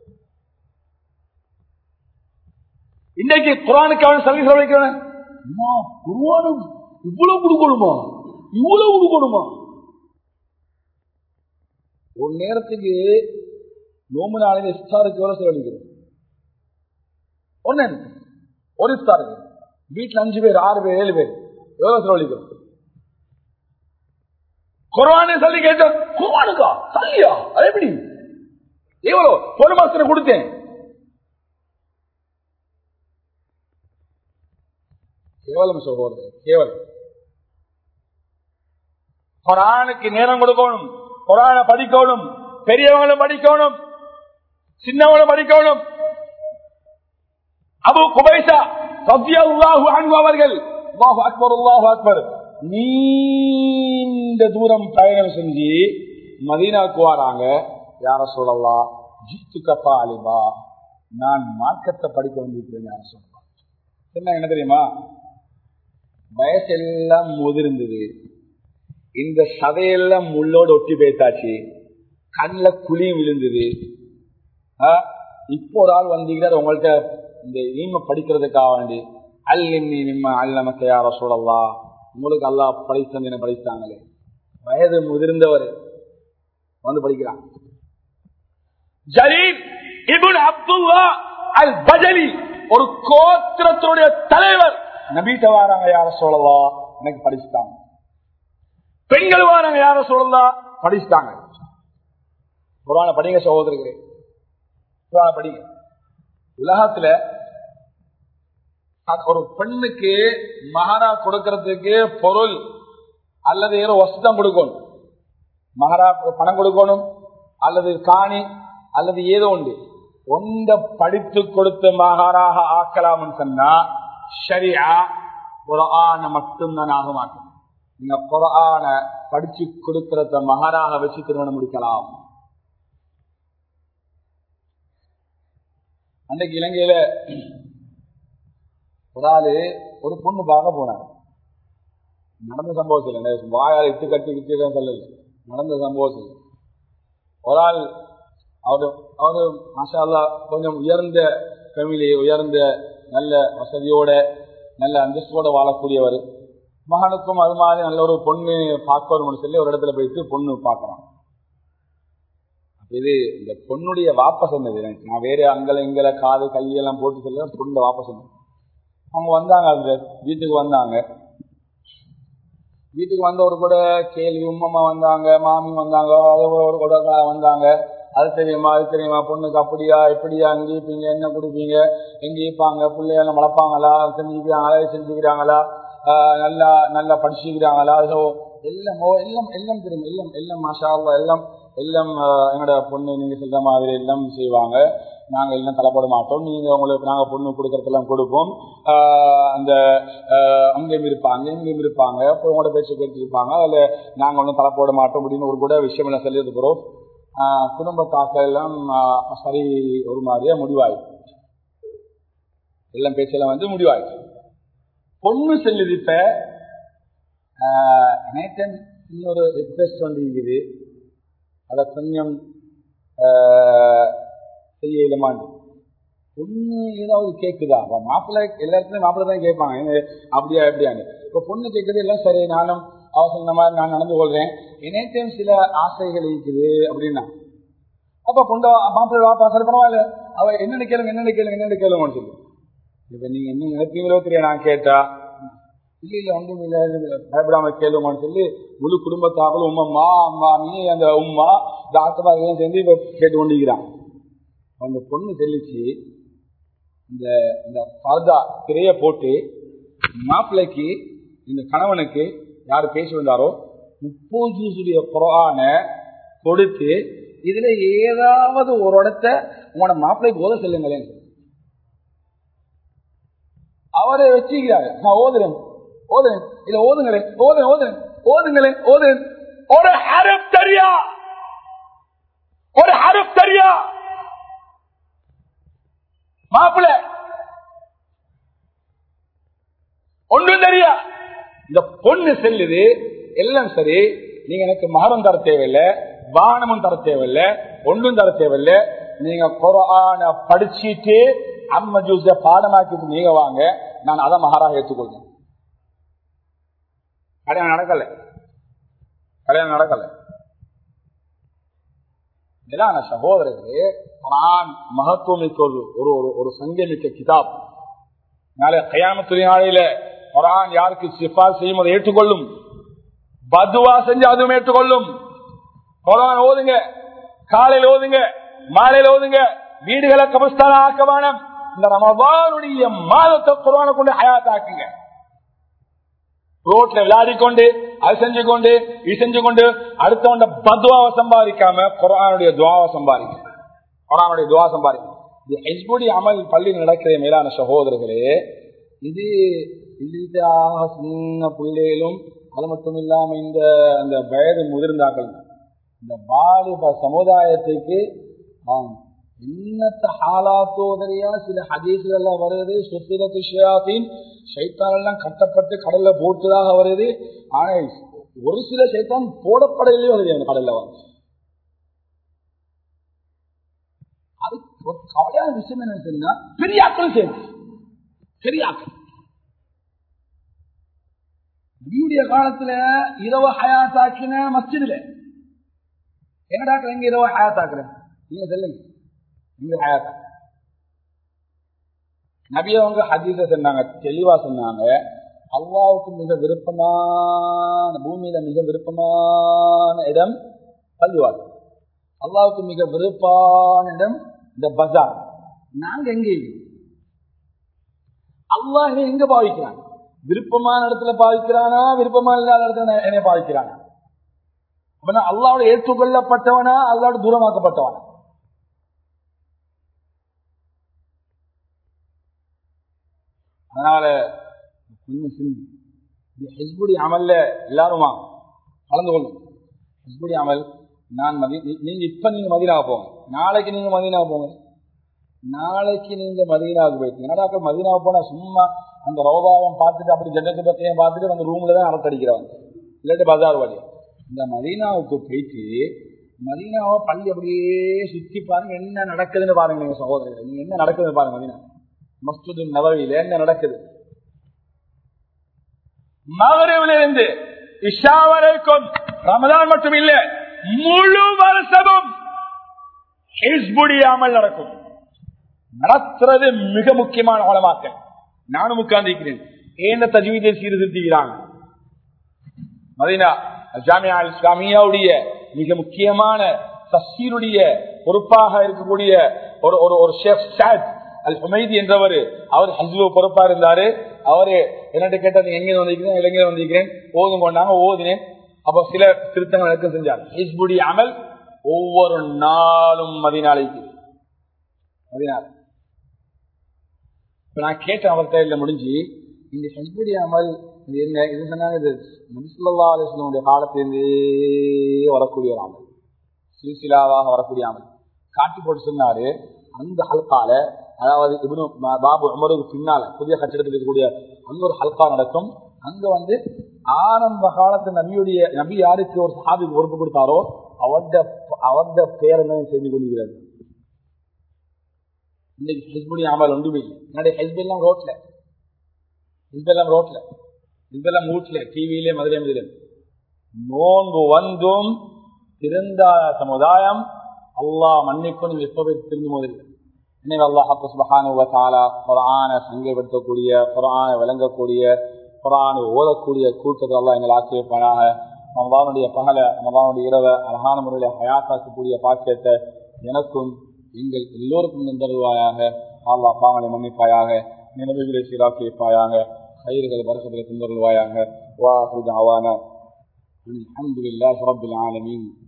இன்னைக்கு குர்ஆனுக்கு அவன் சர்வீஸ் வைக்கிறேன், குர்ஆனும் இவ்வளவு கொடுக்கணுமா, இவ்வளவு கொடுக்கணுமா? ஒரு நேரத்துக்கு நோம்பு நாளைக்கு இஃப்தாருக்கு எவ்வளவு செலவழிக்கிறோம்? ஒன்னு ஒரு இஃப்தாருக்கு வீட்டுல அஞ்சு பேர், ஆறு பேர், ஏழு பேர், எவ்வளவு செலவழிக்கிறோம்? குர்ஆனை சொல்லி கேட்ட குர்ஆனுக்கா சொல்லியா? அது எப்படி? எவ்வளவு ஒரு மாசத்துல கொடுத்தேன். கேவலம் சொல்றது, கேவலம். குர்ஆனுக்கு நேரம் கொடுக்கணும், குர்ஆனை படிக்கணும், பெரியவங்களும் படிக்கணும், சின்னவங்களும் படிக்கணும். அபூ குபைஸா ரலியல்லாஹு அன்ஹு அவர்கள் அல்லாஹு அக்பர் அல்லாஹு அக்பர் நீண்ட தூரம் பயணம் செஞ்சு மதீனாவுக்கு வராங்க. யா ரசூலல்லாஹ் ஜித்துக தாலிபா, நான் மார்க்கத்தை படிக்க வந்திருக்கிறேன். யா ரசூலல்லாஹ் என்ன என்ன தெரியுமா, வயசெல்லாம் முதிர்ந்தது, இந்த சதையெல்லாம் முள்ளோடு ஒட்டி பேத்தாச்சு, கண்ணில் குழியும் விழுந்தது. இப்போ ஒரு ஆள் வந்தீங்கன்னா உங்கள்கிட்ட இந்த ஈம படிக்கிறதுக்காக வேண்டி அல்லி நிம்ம அல்லமக்க யா ரசூலல்லாஹ், உங்களுக்கு அல்லாஹ் படித்தந்தின படித்தாங்களே. வயது முதிர்ந்தவர் வந்து படிக்கிறான். ஜரீர் இப்னு அப்துல்லாஹ் அல் பஜலி, ஒரு கோத்திரத்துடைய தலைவர், நபிட்ட வாராங்க. யா ரசூலல்லாஹ் எனக்கு படிச்சுட்டாங்க. பெண்கள் வாராங்க. யா ரசூலல்லாஹ் படிச்சுட்டாங்க. குர்ஆனை படிங்க சகோதரர்களே, குர்ஆனை படிங்க. உலகத்துல ஒரு பெண்ணுக்கு மஹரா கொடுக்கறதுக்கு பொருள் அல்லது ஏதோ வசதம் கொடுக்கணும், மஹரா பணம் கொடுக்கணும் அல்லது காணி அல்லது ஏதோ ஒன்று ஒன்ற படித்து கொடுத்த மஹராக ஆக்கலாம்னு சொன்னா ஷரியா குர்ஆனை மட்டும்தான் ஆக மாட்டோம். நீங்க குர்ஆனை படிச்சு கொடுக்கறத மஹராக வச்சு திருமணம் முடிக்கலாம். அன்றைக்கு இலங்கையில ஒரு ஆளு ஒரு பொண்ணு பார்க்க போனார். நடந்த சம்பவத்தில் வாயால் இட்டு கட்டி விட்டு சொல்லல, நடந்த சம்பவத்தில் ஒரு ஆள் அவரு அவரு மாஷா அல்லாஹ் கொஞ்சம் உயர்ந்த ஃபேமிலி, உயர்ந்த நல்ல வசதியோட நல்ல அந்தஸ்தோட வாழக்கூடியவர். மகனுக்கும் அது மாதிரி நல்ல ஒரு பொண்ணு பார்க்கணும்னு சொல்லி ஒரு இடத்துல போயிட்டு பொண்ணு பார்க்கறான். இது இந்த பொண்ணுடைய வாப்ப சொன்னது, நான் வேற அங்கல இங்கல காது கையெல்லாம் போட்டு சொல்ல பொண்ணு வாப்ப சொன்னது. அவங்க வந்தாங்க, அது வீட்டுக்கு வந்தாங்க. வீட்டுக்கு வந்தவர் கூட கேள்வி, உம்மம்மா வந்தாங்க, மாமி வந்தாங்க, ஒரு கூட வந்தாங்க. அது தெரியுமா அது தெரியுமா, பொண்ணுக்கு அப்படியா எப்படியா, எங்க இருப்பீங்க, என்ன கொடுப்பீங்க, எங்க இருப்பாங்க, பிள்ளைங்க வளர்ப்பாங்களா, செஞ்சுக்கிறாங்களா, செஞ்சுக்கிறாங்களா, நல்லா நல்லா படிச்சுக்கிறாங்களா, எல்லாம் எல்லாம் எல்லாம் தெரியும், எல்லாம் எல்லாம் மாஷா அல்லாஹ் எல்லாம் எல்லாம் எங்களோட பொண்ணு நீங்க சொல்ற மாதிரி எல்லாம் செய்வாங்க. நாங்க எல்லாம் தலைப்பட மாட்டோம், நீங்க உங்களுக்கு நாங்க பொண்ணு கொடுக்கறதெல்லாம் கொடுப்போம். அந்த அங்கேயும் இருப்பாங்க இங்கேயும் இருப்பாங்க, உங்களோட பேச்சு கேட்டு இருப்பாங்க, அதுல நாங்க ஒன்றும் தலைப்பட மாட்டோம் அப்படின்னு ஒரு கூட விஷயம் எல்லாம் சொல்லி இருக்கிறோம். குடும்ப தாக்கல் எல்லாம் சரி ஒரு மாதிரியா முடிவாயிடுச்சு, எல்லாம் பேச்செல்லாம் வந்து முடிவாயிடுச்சு. பொண்ணு செல்லுது. இப்ப நேற்று இன்னொரு ரிக்வெஸ்ட் வந்து இருக்குது, அதை கொஞ்சம் செய்ய இயலுமான்னு. பொண்ணு ஏதாவது கேட்குதா? மாப்பிள்ளை எல்லா இடத்துலயும் மாப்பிள்ளை தான் கேட்பாங்க, அப்படியா எப்படியான்னு. இப்ப பொண்ணு கேட்குது எல்லாம் சரி, நானும் அவ சொன்ன மாதிரி நான் நடந்து கொள்றேன், இணையத்தையும் சில ஆசைகள் இருக்குது அப்படின்னா அப்ப பொண்ணு மாப்பிள்ளை வாப்பா சரி பரவாயில்ல, அவ என்னென்ன கேளுங்க என்னென்ன கேளுங்க என்னென்ன கேளுங்கன்னு சொல்லி. இப்ப நீங்க என்ன நினைப்பீங்களோ தெரியும். நான் கேட்டா இல்ல இல்ல ஒன்றும் இல்ல பயப்படாம கேளுங்கன்னு சொல்லி முழு குடும்பத்தாக்களும் உம்மம்மா அம்மா நீ அந்த உம்மா டாக்டர் எல்லாம் சேர்ந்து இப்ப கேட்டு கொண்டிருக்கிறான். அந்த பொண்ணு செல்லிச்சு இந்த இந்த பர்தா திரைய போட்டு மாப்பிள்ளைக்கு இந்த கணவனுக்கு யாரு பேசி வந்தாரோ முப்பது ஜூசுடைய குர்ஆன கொடுத்து இதுல ஏதாவது ஒரு இடத்த உங்களோட மாப்பிள்ளைக்கு ஓத செல்லுங்களேன் அவரை வச்சுக்கிறாரு. நான் ஓதுறேன் ஓதுறேன் இல்ல ஓதுங்களேன் ஓதுறேன் ஓதுறேன் ஓதுங்களேன் ஓதுறேன். ஒரு ஹரஃப் தெரியா, ஒரு ஹரஃப் தெரியா மாப்பிள்ள ஒன்றும் தெரியா. இந்த பொண்ணு செல்லுது எல்லாம் சரி, நீங்க எனக்கு மகரம் தர தேவையில்லை, வானமும் தர தேவையில்லை, ஒன்றும் தர தேவையில்லை, நீங்க குர்ஆன படிச்சுட்டு அம்ம ஜூஸ பாடமாக்கிட்டு நீங்க வாங்க, நான் அதை மகாராக ஏற்றுக்கொள்றேன். கல்யாணம் நடக்கல, கல்யாணம் நடக்கல. மேலான சகோதரர்களே, குர்ஆன் மகத்துவமிக்க ஒரு ஒரு சங்கமிக்க கிதாப். நாளை கியாமத்துடைய நாளையில குர்ஆன் யாருக்கு சிஃபாரிசு செய்யும் அதை ஏற்றுக்கொள்ளும், பதுவா செஞ்சு அதுவும் ஏற்றுக்கொள்ளும். குர்ஆன் ஓதுங்க, காலையில் ஓதுங்க, மாலையில் ஓதுங்க, வீடுகளை கபஸ்தான ஆக்கவான இந்த ரமதானுடைய மாதத்தை குர்ஆனை கொண்டு ஹயாத் ஆக்குங்க. ரோட்ல விளையாடிக்கொண்டு அது செஞ்சு கொண்டு இது செஞ்சு கொண்டு அடுத்தவண்ட பத்வாவை சம்பாதிக்காம குர்ஆனுடைய துஆவை சம்பாதிக்க, குர்ஆனுடைய துஆ சம்பாதிக்க. இது ஹிஸ்புடி அமல் பள்ளியில் நடக்கிற மேலான சகோதரர்களே, இது சின்ன பிள்ளைகளும் அது மட்டும் இல்லாம இந்த அந்த வயது முதிர்ந்தாக்கள் இந்த வாலிப சமுதாயத்துக்கு இன்னத்த ஹாலாத்தோதரியா சில ஹதீஸ்கள் எல்லாம் வருது. சுத்திரத்து ஷயாத்தீன் ஷைத்தான் எல்லாம் கட்டப்பட்டு கடல்ல போட்டுதாக வருது. ஆனா ஒரு சில ஷைத்தான் போடப்படையிலே வருது அந்த கடல்ல வந்து. அது ஒரு கவலையான விஷயம் என்ன சொன்னா, பெரியாக்கள் சேர்ந்து பெரியாக்கள் நபியுடைய காலத்துல இரவு ஹயாத்தாக்கின மஸ்ஜிதுல என்னடாக்கள் எங்க இரவு ஹயாத்தாக்குறேன் நீங்க சொல்லுங்க. நீங்க ஹயாத்தா நபிய அவங்க ஹதீஸ சொன்னாங்க, தெளிவா சொன்னாங்க, அல்லாஹ்வுக்கு மிக விருப்பமான பூமியில மிக விருப்பமான இடம் பள்ளிவாசல், அல்லாஹ்வுக்கு மிக விருப்பமான இடம் இந்த பஜார். நாங்க எங்க அல்லாஹ் எங்க பாவிக்கிறாங்க? விருப்பமான இடத்துல பாவிக்கிறானா, விருப்பமான இல்லாத இடத்துல என்னை பாவிக்கிறானா? அல்லாஹ்வோட ஏற்றுக்கொள்ளப்பட்டவனா, அல்லாஹ்வோட தூரமாக்கப்பட்டவனா? அதனால கொஞ்சம் சிந்தி ஹிஸ்புடி அமல்ல எல்லாருமா கலந்து கொள்ளும். ஹிஸ்புடி அமல் நான் மதி நீங்க இப்ப நீங்க மதீனாவை போங்க, நாளைக்கு நீங்க மதீனாவை போங்க, நாளைக்கு நீங்க மதீனாவுக்கு போயிட்டீங்க. என்னடா மதீனாவை போனா சும்மா அந்த ரோபாவையும் பார்த்துட்டு அப்படி ஜன்னத்து பத்தையும் பார்த்துட்டு அந்த ரூம்ல தான் அரட்டடிக்கிறவங்க, இல்லாட்டி பஜார் வழியா. இந்த மதீனாவுக்கு போயிட்டு மதீனாவை பள்ளி அப்படியே சுத்தி பாருங்க, என்ன நடக்குதுன்னு பாருங்க. நீங்க சகோதரர்கள் நீங்க என்ன நடக்குதுன்னு பாருங்க. மதீனா மஸ்ஜிது நபவியில என்ன நடக்குது? மகரிபில இருந்து இஷா வரைக்கும் ரமதான் மட்டும் இல்ல, முழு வருஷமும் ஹிஸ்புடி அமல் நடக்கும். நடத்துறது மிக முக்கியமான உலமாக்கள். நானும் உட்கார்ந்திருக்கிறேன், ஏன் தஜ்வீதை சீர்திருத்துகிறாங்க. மதீனா ஜாமியா இஸ்லாமியாவுடைய மிக முக்கியமான தஃசீருடைய பொறுப்பாக இருக்கக்கூடிய ஒரு ஒரு ஷேக் சாத் அல் ஹுமைதி என்றவர், அவர் ஹஸ்பு பொறுப்பா இருந்தாரு. அவரு என்னட்டு கேட்டது, எங்க வந்திருக்கிறேன் இளைஞர் வந்திருக்கிறேன் ஓதும் கொண்டாங்க, ஓதுனேன். அப்ப சில திருத்தங்கள் எனக்கு செஞ்சார். ஹிஸ்புடி அமல் ஒவ்வொரு நாளும் மதீனாலைக்கு மதீனால. நான் கேட்டேன் அவர்கிட்ட, இல்ல முடிஞ்சு இந்த ஹிஸ்புடி அமல் இது என்ன இது சொன்னாங்க, இது நபி ஸல்லல்லாஹு அலைஹி வஸல்லம் காலத்திலிருந்தே வரக்கூடிய ஒரு அமல், சில்சிலாவாக வரக்கூடிய அமல். காட்டி போட்டு சொன்னாரு, அந்த ஹல்கால அதாவது இப்னு பாபு உமருக்கு பின்னால புதிய கட்டிடத்தில் இருக்கக்கூடிய அங்க ஒரு ஹல்கா நடக்கும். அங்க வந்து ஆரம்ப காலத்து நபியுடைய நபி யாருக்கு ஒரு சஹாபிக்கு பொறுப்பு கொடுத்தாரோ அவருடைய அவருடைய பேர் என்ன செஞ்சு கொள்கிறது. இன்னைக்கு ஹிஸ்புடைய அமல் ஒன்றுமே இல்லை. என்னுடைய ஹிஸ்பெல்லாம் ரோட்ல ஹிஸ்பெல்லாம் ரோட்ல ஹிஸ்பெல்லாம் வீட்டுல டிவியிலே மதுரை மதுரை நோன்பு வந்தும் திருந்தாத சமுதாயம் அல்லாஹ் மன்னிக்கும் எப்ப திருந்து போதில்லை. எனவே அல்லாஹ் சுப்ஹானஹு வ தஆலா குர்ஆனை சங்கைப்படுத்தக்கூடிய, குர்ஆனை விளங்கக்கூடிய, குர்ஆனை ஓதக்கூடிய கூட்டத்தில் அல்லாஹ் எங்களை ஆக்கி வைப்பானாக. ரமதானுடைய பகல, ரமதானுடைய இரவை அழகான முறையில் ஹயாத்தாக்கக்கூடிய பாக்கியத்தை எனக்கும் எங்கள் எல்லோருக்கும் தருவாயாக. அல்லாஹ் பாவனை மன்னிப்பாயாக, நினைவுகளை சீராக்கி வைப்பாயாக, கயிறுகள் வரக்கங்களை தந்தருள்வாயாக. வா ஹுதாவானா அல்ஹம்துலில்லாஹி ரப்பில் ஆலமீன்.